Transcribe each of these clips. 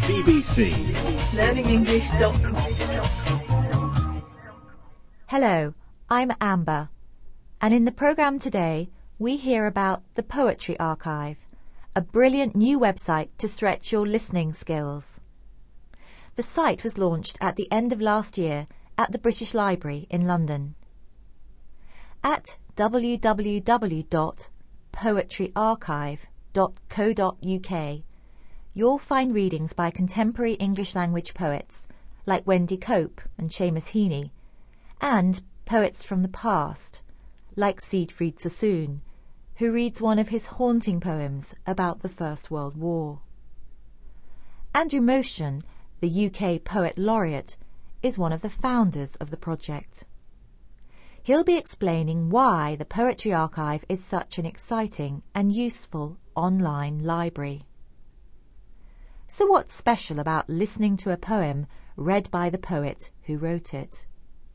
BBC. learningenglish.com. Hello, I'm Amber, and in the programme today we hear about the Poetry Archive, a brilliant new website to stretch your listening skills. The site was launched at the end of last year at the British Library in London. At www.poetryarchive.co.uk you'll find readings by contemporary English language poets like Wendy Cope and Seamus Heaney, and poets from the past like Siegfried Sassoon, who reads one of his haunting poems about the First World War. Andrew Motion, the UK Poet Laureate, is one of the founders of the project. He'll be explaining why the Poetry Archive is such an exciting and useful online library. So what's special about listening to a poem read by the poet who wrote it?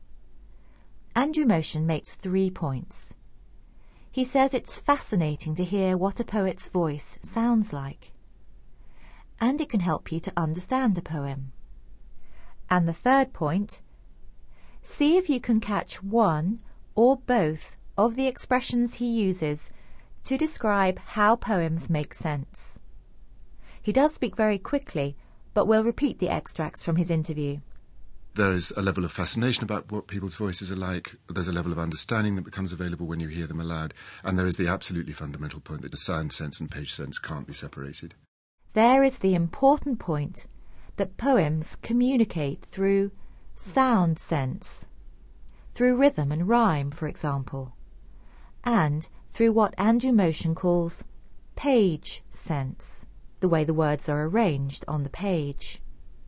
Andrew Motion makes 3 points. He says it's fascinating to hear what a poet's voice sounds like, and it can help you to understand a poem. And the third point, see if you can catch one or both of the expressions he uses to describe how poems make sense. He does speak very quickly, but we'll repeat the extracts from his interview. There is a level of fascination about what people's voices are like. There's a level of understanding that becomes available when you hear them aloud. And there is the absolutely fundamental point that the sound sense and page sense can't be separated. There is the important point that poems communicate through sound sense, through rhythm and rhyme, for example, and through what Andrew Motion calls page sense, the way the words are arranged on the page.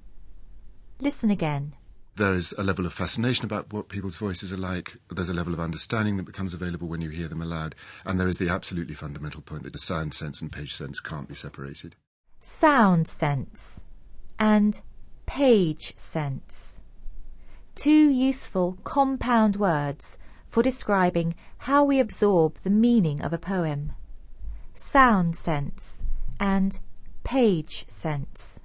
Listen again. There is a level of fascination about what people's voices are like. There's a level of understanding that becomes available when you hear them aloud. And there is the absolutely fundamental point that the sound sense and page sense can't be separated. Sound sense and page sense. 2 useful compound words for describing how we absorb the meaning of a poem. Sound sense and page sense.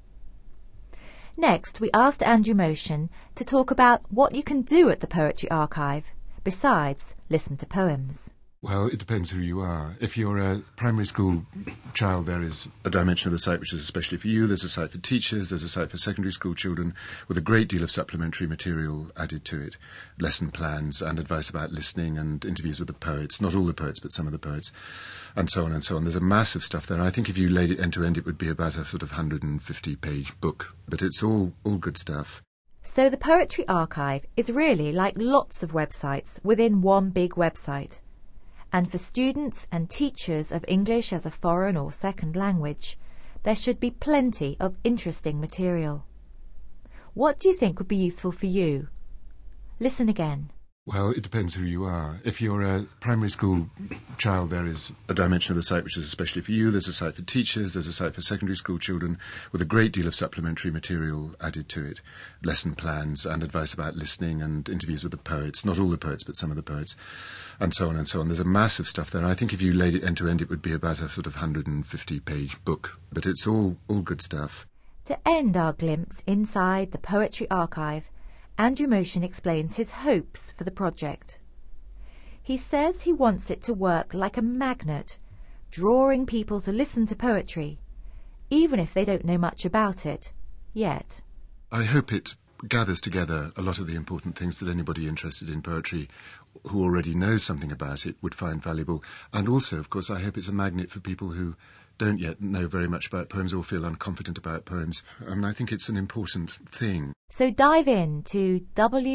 Next, we asked Andrew Motion to talk about what you can do at the Poetry Archive, besides listen to poems. Well, it depends who you are. If you're a primary school child, there is a dimension of the site which is especially for you. There's a site for teachers, there's a site for secondary school children, with a great deal of supplementary material added to it. Lesson plans and advice about listening and interviews with the poets. Not all the poets, but some of the poets. And so on and so on. There's a massive stuff there. I think if you laid it end to end, it would be about a sort of 150-page book. But it's all good stuff. So the Poetry Archive is really like lots of websites within one big website. And for students and teachers of English as a foreign or second language, there should be plenty of interesting material. What do you think would be useful for you? Listen again. Well, it depends who you are. If you're a primary school child, there is a dimension of the site which is especially for you. There's a site for teachers, there's a site for secondary school children, with a great deal of supplementary material added to it. Lesson plans and advice about listening and interviews with the poets. Not all the poets, but some of the poets. And so on and so on. There's a massive stuff there. I think if you laid it end to end, it would be about a sort of 150-page book. But it's all good stuff. To end our glimpse inside the Poetry Archive, Andrew Motion explains his hopes for the project. He says he wants it to work like a magnet, drawing people to listen to poetry, even if they don't know much about it yet. I hope it gathers together a lot of the important things that anybody interested in poetry who already knows something about it would find valuable. And also, of course, I hope it's a magnet for people who don't yet know very much about poems or feel unconfident about poems. I think it's an important thing. So dive in to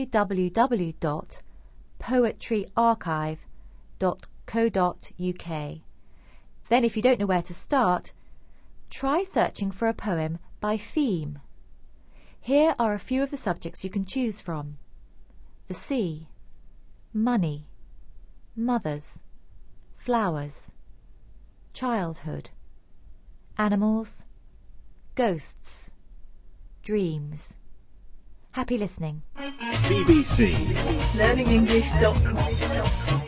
www.poetryarchive.co.uk. Then, if you don't know where to start, try searching for a poem by theme. Here are a few of the subjects you can choose from: the sea, money, mothers, flowers, childhood, animals, ghosts, dreams. Happy listening. BBC. learningenglish.com.